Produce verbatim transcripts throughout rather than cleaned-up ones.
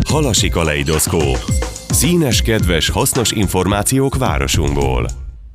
Halasi kaleidoszkóp. Színes, kedves, hasznos információk városunkból.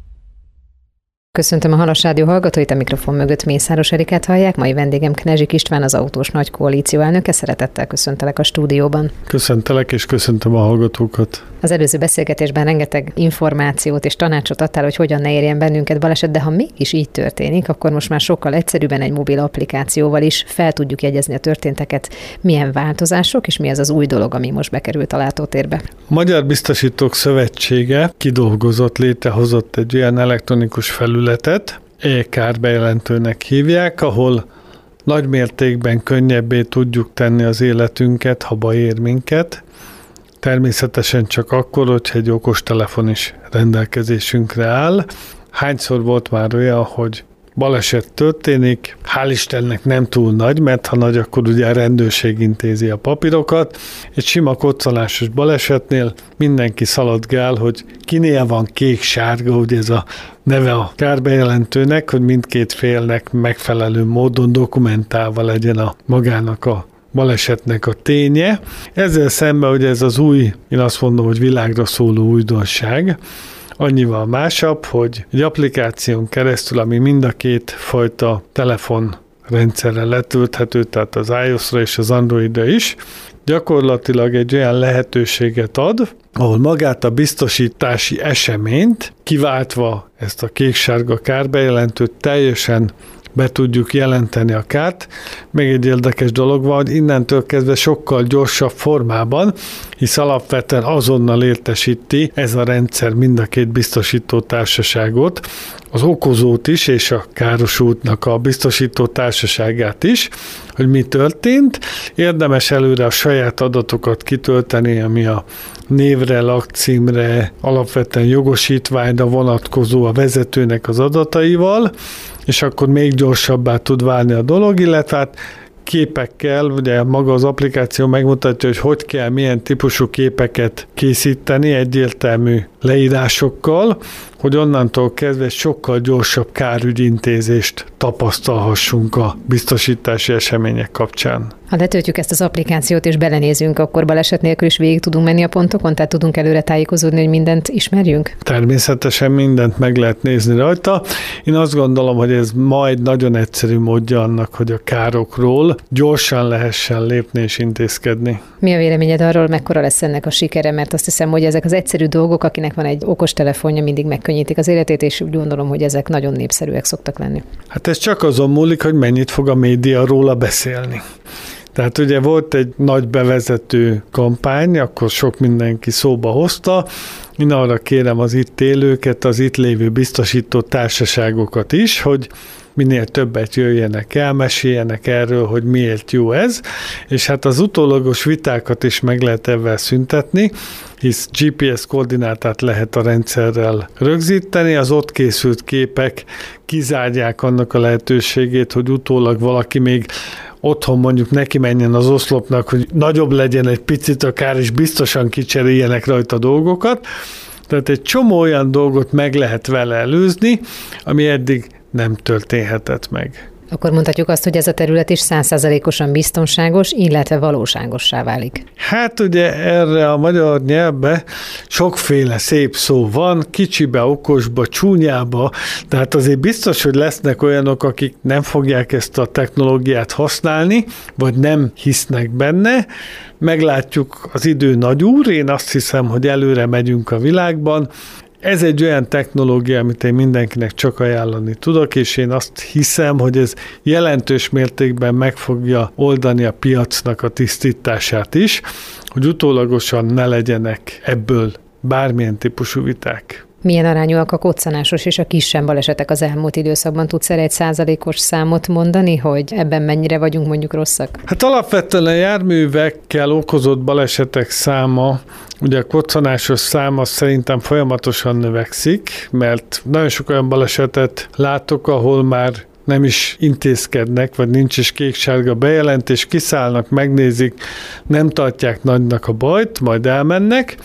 Köszöntöm a Halas Rádió hallgatóit, a mikrofon mögött Mészáros Erikát hallják. Mai vendégem Knezsik István, az Autós Nagy Koalíció elnöke. Szeretettel köszöntelek a stúdióban. Köszöntelek, és köszöntöm a hallgatókat. Az előző beszélgetésben rengeteg információt és tanácsot adtál, hogy hogyan ne érjen bennünket baleset, de ha mégis így történik, akkor most már sokkal egyszerűbben egy mobil applikációval is fel tudjuk jegyezni a történteket. Milyen változások, és mi ez az új dolog, ami most bekerült a látótérbe? A Magyar Biztosítók Szövetsége kidolgozott, létrehozott egy olyan elektronikus felületet, e-kárbejelentőnek hívják, ahol nagy mértékben könnyebbé tudjuk tenni az életünket, ha baj ér minket. Természetesen csak akkor, hogyha egy okostelefon is rendelkezésünkre áll. Hányszor volt már olyan, hogy baleset történik, hál' Istennek nem túl nagy, mert ha nagy, akkor ugye a rendőrség intézi a papírokat. Egy sima koccanásos balesetnél mindenki szaladgál, hogy kinél van kék-sárga, ugye ez a neve a kárbejelentőnek, hogy mindkét félnek megfelelő módon dokumentálva legyen a magának a balesetnek a ténye. Ezzel szemben, hogy ez az új, én azt mondom, hogy világra szóló újdonság, annyival másabb, hogy egy applikáción keresztül, ami mind a két fajta telefonrendszerre letölthető, tehát az iOS-ra és az Androidra is, gyakorlatilag egy olyan lehetőséget ad, ahol magát a biztosítási eseményt, kiváltva ezt a kék-sárga kárbejelentőt, teljesen be tudjuk jelenteni a kárt. Még egy érdekes dolog van, hogy innentől kezdve sokkal gyorsabb formában, hisz alapvetően azonnal értesíti ez a rendszer mind a két biztosító társaságot, az okozót is, és a károsultnak a biztosító társaságát is, hogy mi történt. Érdemes előre a saját adatokat kitölteni, ami a névre, lakcímre, alapvetően jogosítványra vonatkozó a vezetőnek az adataival, és akkor még gyorsabbá tud válni a dolog, illetve hát képekkel, ugye maga az applikáció megmutatja, hogy hogy kell, milyen típusú képeket készíteni egyértelmű leírásokkal, hogy onnantól kezdve sokkal gyorsabb kárügyintézést tapasztalhassunk a biztosítási események kapcsán. Ha letöltjük ezt az applikációt és belenézünk, akkor baleset nélkül is végig tudunk menni a pontokon, tehát tudunk előre tájékozódni, hogy mindent ismerjünk? Természetesen mindent meg lehet nézni rajta. Én azt gondolom, hogy ez majd nagyon egyszerű módja annak, hogy a károkról gyorsan lehessen lépni és intézkedni. Mi a véleményed arról, mekkora lesz ennek a sikere? Mert azt hiszem, hogy ezek az egyszerű dolgok, akinek van egy okostelefonja, mindig megkönnyítik az életét, és úgy gondolom, hogy ezek nagyon népszerűek szoktak lenni. Hát ez csak azon múlik, hogy mennyit fog a média róla beszélni. Tehát ugye volt egy nagy bevezető kampány, akkor sok mindenki szóba hozta. Én arra kérem az itt élőket, az itt lévő biztosító társaságokat is, hogy minél többet jöjjenek el, meséljenek erről, hogy miért jó ez, és hát az utólagos vitákat is meg lehet ebben szüntetni, hisz gé pé es koordinátát lehet a rendszerrel rögzíteni, az ott készült képek kizárják annak a lehetőségét, hogy utólag valaki még otthon mondjuk neki menjen az oszlopnak, hogy nagyobb legyen egy picit a kár, és biztosan kicseréljenek rajta dolgokat. Tehát egy csomó olyan dolgot meg lehet vele előzni, ami eddig nem történhetett meg. Akkor mondhatjuk azt, hogy ez a terület is száz százalékosan biztonságos, illetve valóságossá válik. Hát ugye erre a magyar nyelvben sokféle szép szó van, kicsibe, okosba, csúnyába, tehát azért biztos, hogy lesznek olyanok, akik nem fogják ezt a technológiát használni, vagy nem hisznek benne. Meglátjuk, az idő nagy úr, én azt hiszem, hogy előre megyünk a világban. Ez egy olyan technológia, amit én mindenkinek csak ajánlani tudok, és én azt hiszem, hogy ez jelentős mértékben meg fogja oldani a piacnak a tisztítását is, hogy utólagosan ne legyenek ebből bármilyen típusú viták. Milyen arányúak a koccanásos és a kisebb balesetek az elmúlt időszakban? Tudsz erre egy százalékos számot mondani, hogy ebben mennyire vagyunk mondjuk rosszak? Hát alapvetően a járművekkel okozott balesetek száma, ugye a koccanásos száma szerintem folyamatosan növekszik, mert nagyon sok olyan balesetet látok, ahol már nem is intézkednek, vagy nincs is kék-sárga bejelentés, kiszállnak, megnézik, nem tartják nagynak a bajt, majd elmennek.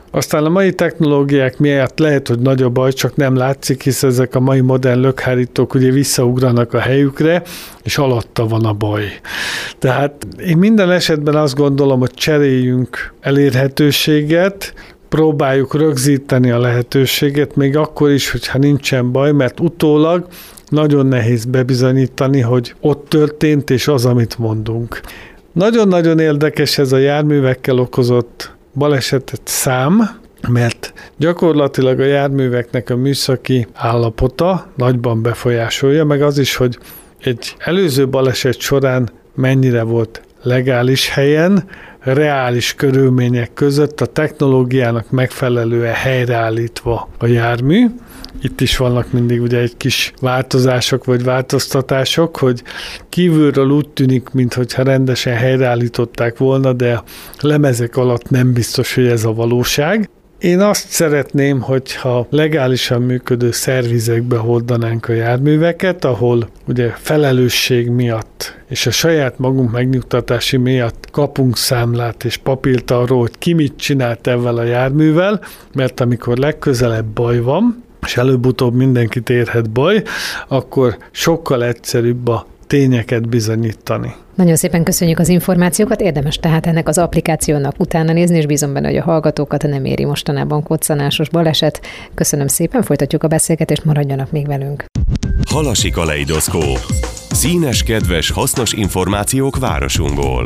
Aztán a mai technológiák miatt lehet, hogy nagy a baj, csak nem látszik, hisz ezek a mai modern lökhárítók ugye visszaugranak a helyükre, és alatta van a baj. Tehát én minden esetben azt gondolom, hogy cseréljünk elérhetőséget, próbáljuk rögzíteni a lehetőséget, még akkor is, hogyha nincsen baj, mert utólag nagyon nehéz bebizonyítani, hogy ott történt, és az, amit mondunk. Nagyon-nagyon érdekes ez a járművekkel okozott balesetet szám, mert gyakorlatilag a járműveknek a műszaki állapota nagyban befolyásolja, meg az is, hogy egy előző baleset során mennyire volt legális helyen, reális körülmények között a technológiának megfelelően helyreállítva a jármű. Itt is vannak mindig ugye egy kis változások vagy változtatások, hogy kívülről úgy tűnik, mintha rendesen helyreállították volna, de a lemezek alatt nem biztos, hogy ez a valóság. Én azt szeretném, hogyha legálisan működő szervizekbe hordanánk a járműveket, ahol ugye felelősség miatt és a saját magunk megnyugtatási miatt kapunk számlát és papírt arról, hogy ki mit csinált ezzel a járművel, mert amikor legközelebb baj van, és előbb-utóbb mindenkit érhet baj, akkor sokkal egyszerűbb a tényeket bizonyítani. Nagyon szépen köszönjük az információkat, érdemes tehát ennek az applikációnak utána nézni, és bízom benne, hogy a hallgatókat nem éri mostanában koccanásos baleset. Köszönöm szépen, folytatjuk a beszélgetést, maradjanak még velünk. Halasi Kaleidoszkóp. Színes, kedves, hasznos információk városunkból.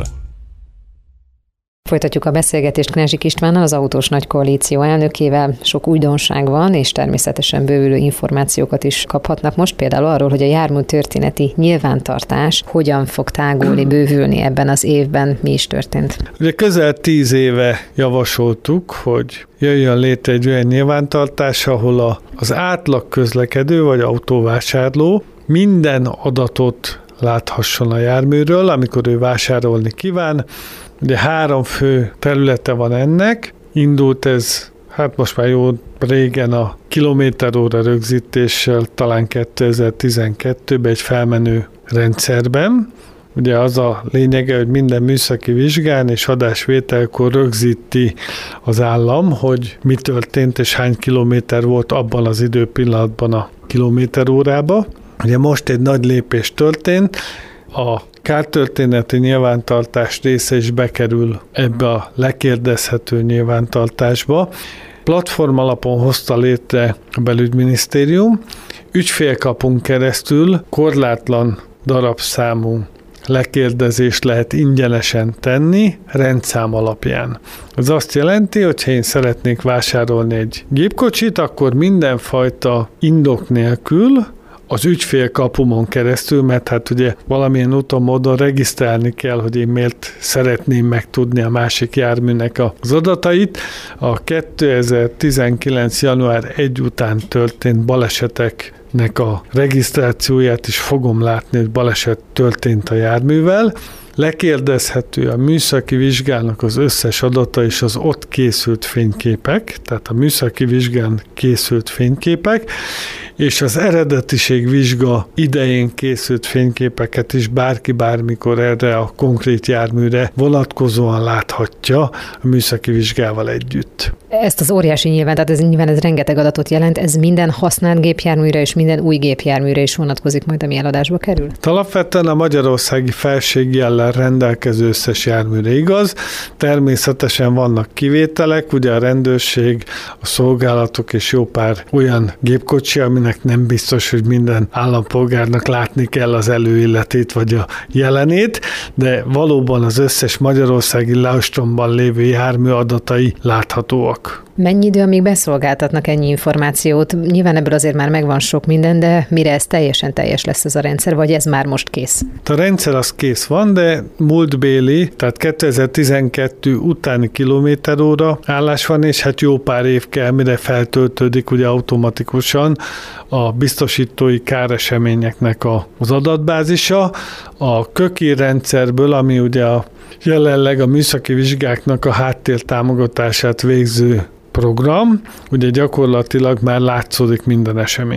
Folytatjuk a beszélgetést Knezsik Istvánnal, az Autós Nagy Koalíció elnökével. Sok újdonság van, és természetesen bővülő információkat is kaphatnak most, például arról, hogy a jármű történeti nyilvántartás hogyan fog tágulni, bővülni ebben az évben, mi is történt. Ugye közel tíz éve javasoltuk, hogy jöjjön létre egy olyan nyilvántartás, ahol a, az átlag közlekedő vagy autóvásárló minden adatot láthasson a járműről, amikor ő vásárolni kíván. Ugye három fő területe van ennek, indult ez, hát most már jó régen a kilométeróra rögzítéssel, talán kétezer-tizenkettőben egy felmenő rendszerben. Ugye az a lényege, hogy minden műszaki vizsgán és adásvételkor rögzíti az állam, hogy mi történt és hány kilométer volt abban az időpillanatban a kilométerórában. Ugye most egy nagy lépés történt, a kártörténeti nyilvántartás része is bekerül ebbe a lekérdezhető nyilvántartásba. Platform alapon hozta létre a Belügyminisztérium, ügyfélkapunk keresztül korlátlan darabszámú lekérdezést lehet ingyenesen tenni rendszám alapján. Ez azt jelenti, hogy ha én szeretnék vásárolni egy gépkocsit, akkor mindenfajta indok nélkül az ügyfélkapumon keresztül, mert hát ugye valamilyen úton, módon regisztrálni kell, hogy én miért szeretném megtudni a másik járműnek az adatait. A kétezer-tizenkilenc. január elseje után történt baleseteknek a regisztrációját is fogom látni, hogy baleset történt a járművel. Lekérdezhető a műszaki vizsgának az összes adata és az ott készült fényképek, tehát a műszaki vizsgán készült fényképek, és az eredetiség vizsga idején készült fényképeket is bárki bármikor erre a konkrét járműre vonatkozóan láthatja a műszaki vizsgával együtt. Ezt az óriási nyilván, tehát ez nyilván ez rengeteg adatot jelent, ez minden használt gépjárműre és minden új gépjárműre is vonatkozik majd, ami eladásba kerül? Alapvetően a magyarországi felségjellel rendelkező összes járműre igaz. Természetesen vannak kivételek, ugye a rendőrség, a szolgálatok és jó pár olyan gépkocsi, aminek nem biztos, hogy minden állampolgárnak látni kell az előilletét vagy a jelenét, de valóban az összes magyarországi leostromban lévő jármű adatai láthatóak. Mennyi idő, amíg beszolgáltatnak ennyi információt? Nyilván ebből azért már megvan sok minden, de mire ez teljesen teljes lesz ez a rendszer, vagy ez már most kész? A rendszer az kész van, de múltbéli, tehát kétezer-tizenkettő utáni kilométeróra állás van, és hát jó pár év kell, mire feltöltődik ugye automatikusan a biztosítói káreseményeknek a, az adatbázisa. A köki rendszerből, ami ugye a jelenleg a műszaki vizsgáknak a háttértámogatását végző program, ugye gyakorlatilag már látszódik minden esemény.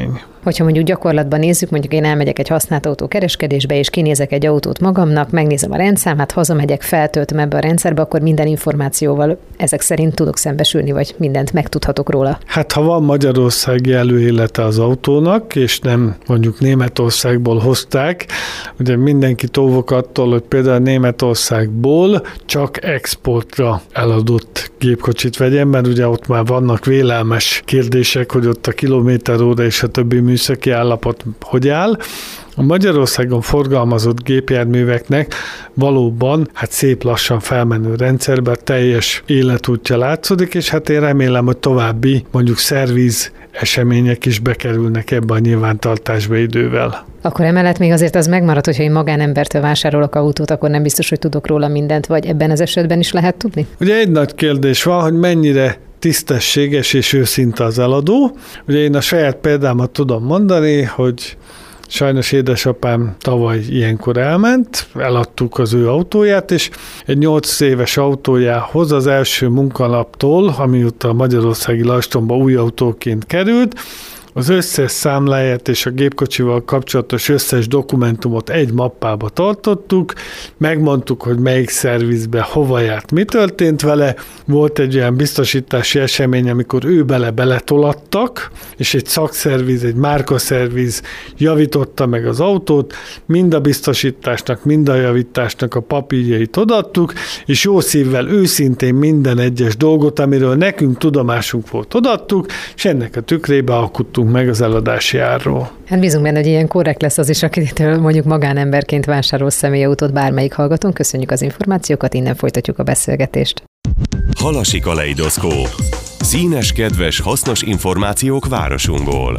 Hogyha mondjuk gyakorlatban nézzük, mondjuk én elmegyek egy használt autó kereskedésbe, és kinézek egy autót magamnak, megnézem a rendszámát, hazamegyek, feltöltöm ebbe a rendszerbe, akkor minden információval ezek szerint tudok szembesülni, vagy mindent megtudhatok róla. Hát ha van magyarországi előélete az autónak, és nem mondjuk Németországból hozták, ugye mindenki óvok attól, hogy például Németországból csak exportra eladott gépkocsit vegyen, mert ugye ott már vannak vélelmes kérdések, hogy ott a kilométeróra és a többi műszaki állapot hogy áll. A Magyarországon forgalmazott gépjárműveknek valóban hát szép lassan felmenő rendszerben teljes életútja látszódik, és hát én remélem, hogy további mondjuk szerviz események is bekerülnek ebbe a nyilvántartásba idővel. Akkor emellett még azért az megmarad, hogyha én magánembertől vásárolok autót, akkor nem biztos, hogy tudok róla mindent, vagy ebben az esetben is lehet tudni? Ugye egy nagy kérdés van, hogy mennyire tisztességes és őszinte az eladó. Ugye én a saját példámat tudom mondani, hogy sajnos édesapám tavaly ilyenkor elment, eladtuk az ő autóját, és egy nyolc éves autójához az első munkanaptól, amióta a magyarországi lajstromba új autóként került, az összes számláját és a gépkocsival kapcsolatos összes dokumentumot egy mappába tartottuk, megmondtuk, hogy melyik szervizbe hova járt, mi történt vele. Volt egy olyan biztosítási esemény, amikor ő bele beletolattak, és egy szakszerviz, egy márkaszerviz javította meg az autót, mind a biztosításnak, mind a javításnak a papírjait odaadtuk, és jó szívvel őszintén minden egyes dolgot, amiről nekünk tudomásunk volt, odaadtuk, és ennek a tükrébe alkuttunk meg az eladási árról. Hát bízunk benne, hogy ilyen korrekt lesz az is, akitől mondjuk magánemberként vásárol személyautót bármelyik hallgatónk. Köszönjük az információkat, innen folytatjuk a beszélgetést. Halasi kaleidoszkóp. Színes, kedves, hasznos információk városunkból.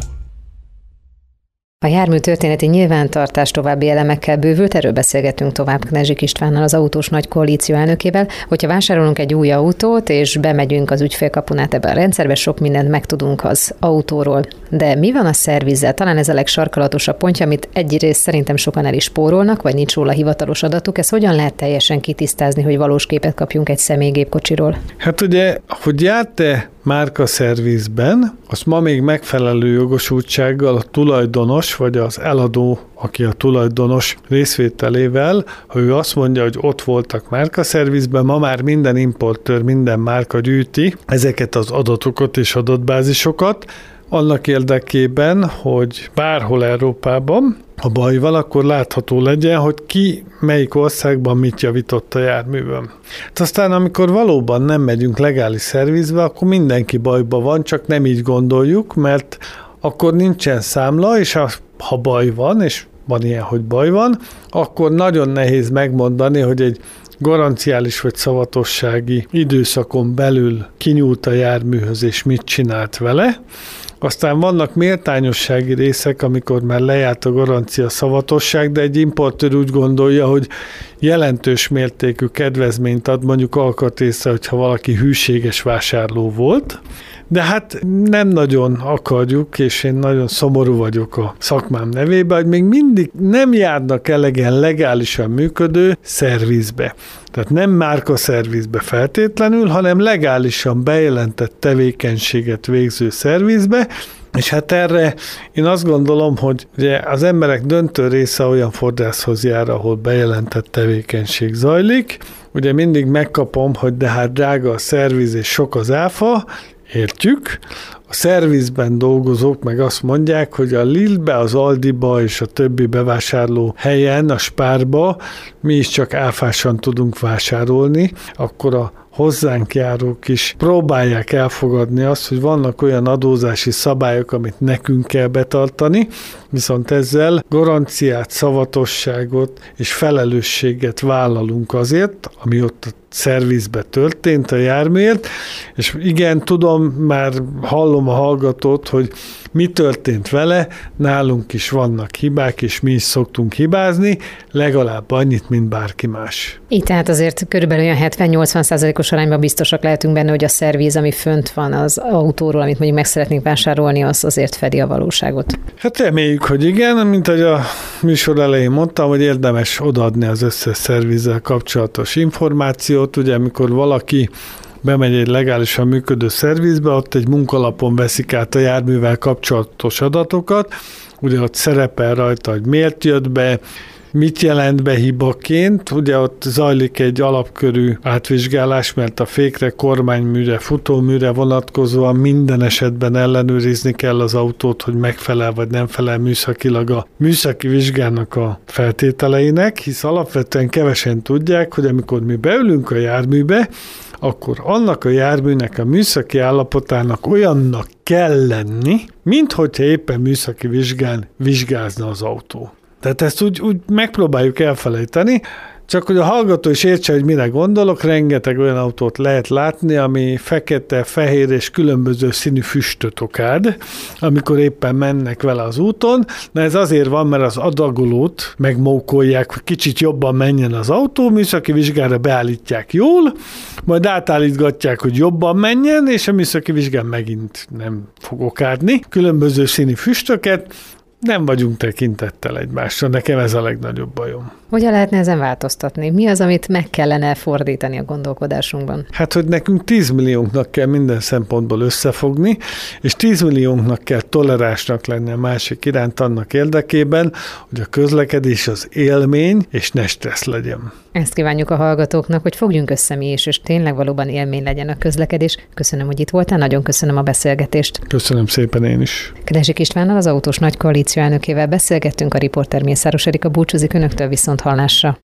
A jármű történeti nyilvántartás további elemekkel bővült, erről beszélgetünk tovább Knezsik Istvánnal, az Autós Nagy Koalíció elnökével. Hogyha vásárolunk egy új autót, és bemegyünk az ügyfélkapun át ebbe a rendszerbe, sok mindent megtudunk az autóról. De mi van a szervizzel? Talán ez a legsarkalatosabb pontja, amit egyrészt szerintem sokan el is spórolnak, vagy nincs róla hivatalos adatuk. Ez hogyan lehet teljesen kitisztázni, hogy valós képet kapjunk egy személygépkocsiról? Hát ugye, hogy járt-e márkaszervizben, azt ma még megfelelő jogosultsággal a tulajdonos, vagy az eladó, aki a tulajdonos részvételével, ha ő azt mondja, hogy ott voltak márkaszervizben, ma már minden importőr, minden márka gyűjti ezeket az adatokat és adatbázisokat, annak érdekében, hogy bárhol Európában, ha baj van, akkor látható legyen, hogy ki melyik országban mit javított a járművön. Aztán amikor valóban nem megyünk legális szervizbe, akkor mindenki bajban van, csak nem így gondoljuk, mert akkor nincsen számla, és ha baj van, és van ilyen, hogy baj van, akkor nagyon nehéz megmondani, hogy egy garanciális vagy szavatossági időszakon belül kinyúlt a járműhöz, és mit csinált vele. Aztán vannak méltányossági részek, amikor már lejárt a garancia szavatosság, de egy importőr úgy gondolja, hogy jelentős mértékű kedvezményt ad mondjuk alkatrészre, hogyha valaki hűséges vásárló volt. De hát nem nagyon akarjuk, és én nagyon szomorú vagyok a szakmám nevében, hogy még mindig nem járnak elegen legálisan működő szervizbe. Tehát nem márka szervizbe feltétlenül, hanem legálisan bejelentett tevékenységet végző szervizbe, és hát erre én azt gondolom, hogy ugye az emberek döntő része olyan fodrászhoz jár, ahol bejelentett tevékenység zajlik. Ugye mindig megkapom, hogy de hát drága a szerviz és sok az áfa, értjük. A szervizben dolgozók meg azt mondják, hogy a Lidlbe, az Aldiba és a többi bevásárló helyen, a Spárba mi is csak áfásan tudunk vásárolni, akkor a hozzánk járók is próbálják elfogadni azt, hogy vannak olyan adózási szabályok, amit nekünk kell betartani, viszont ezzel garanciát, szavatosságot és felelősséget vállalunk azért, ami ott a szervizbe történt a járműért, és igen, tudom, már hallom a hallgatót, hogy mi történt vele, nálunk is vannak hibák, és mi is szoktunk hibázni, legalább annyit, mint bárki más. Így tehát azért körülbelül olyan hetven-nyolcvan százalékos arányban biztosak lehetünk benne, hogy a szerviz, ami fönt van az autóról, amit mondjuk meg szeretnénk vásárolni, az azért fedi a valóságot. Hát reméljük, hogy igen, mint ahogy a műsor elején mondtam, hogy érdemes odaadni az összes szervizzel kapcsolatos információt. Ugye, amikor valaki bemegy egy legálisan működő szervizbe, ott egy munkalapon veszik át a járművel kapcsolatos adatokat, ugye ott szerepel rajta, hogy miért jött be, mit jelent be hibaként, ugye ott zajlik egy alapkörű átvizsgálás, mert a fékre, kormányműre, futóműre vonatkozóan minden esetben ellenőrizni kell az autót, hogy megfelel vagy nem felel műszakilag a műszaki vizsgának a feltételeinek, hisz alapvetően kevesen tudják, hogy amikor mi beülünk a járműbe, akkor annak a járműnek a műszaki állapotának olyannak kell lenni, mint hogyha éppen műszaki vizsgán vizsgázna az autó. Tehát ezt úgy, úgy megpróbáljuk elfelejteni, csak hogy a hallgató is értse, hogy mire gondolok, rengeteg olyan autót lehet látni, ami fekete, fehér és különböző színű füstöt okád, amikor éppen mennek vele az úton. Na ez azért van, mert az adagolót megmókolják, hogy kicsit jobban menjen az autó, műszaki vizsgára beállítják jól, majd átállítgatják, hogy jobban menjen, és a műszaki vizsgán megint nem fog okádni. Különböző színű füstöket, nem vagyunk tekintettel egymásra, nekem ez a legnagyobb bajom. Hogyan lehetne ezen változtatni? Mi az, amit meg kellene fordítani a gondolkodásunkban? Hát, hogy nekünk tíz milliónknak kell minden szempontból összefogni, és tíz milliónknak kell toleránsnak lenni a másik iránt annak érdekében, hogy a közlekedés az élmény, és ne stressz legyen. Ezt kívánjuk a hallgatóknak, hogy fogjunk össze mi is, és tényleg valóban élmény legyen a közlekedés. Köszönöm, hogy itt voltál, nagyon köszönöm a beszélgetést. Köszönöm szépen én is. Knežik Istvánnal, az Autós Nagy Koalíció elnökével beszélgettünk, a riporter Mészáros Erika búcsúzik önöktől, viszont hallásra.